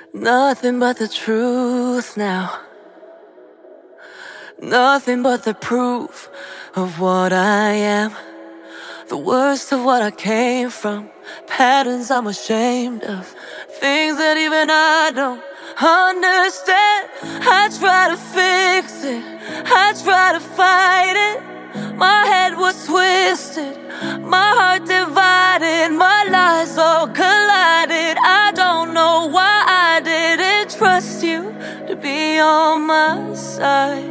Nothing but the truth now. Nothing but the proof of what I am. The worst of what I came from. Patterns I'm ashamed of. Things that even I don't understand. I try to fix it, I try to fight it. My head was twisted, my heart divided, my lies all collided. I don't know why I didn't trust you to be on my side.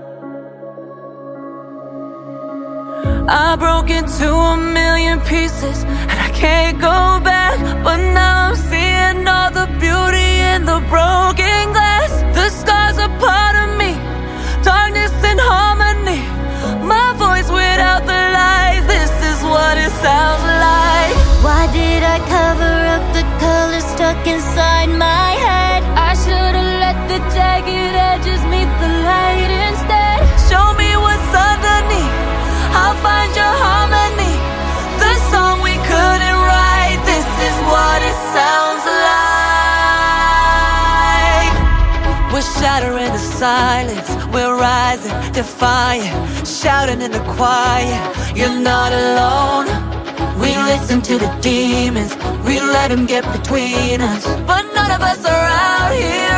I broke into a million pieces and I can't go back. But now I'm seeing all the beauty in the broken glass. The scars are part of me, darkness and harmony. My voice without the lies, this is what it sounds like. Why did I cover up the color stuck inside my head? I should've let the jagged edges meet the light instead. Show me what's underneath, I'll find your harmony. The song we couldn't write, this is what it sounds like. We're shattering the silence, we're rising, defiant, shouting in the quiet. You're not alone. We listen to the demons, we let them get between us. But none of us are out here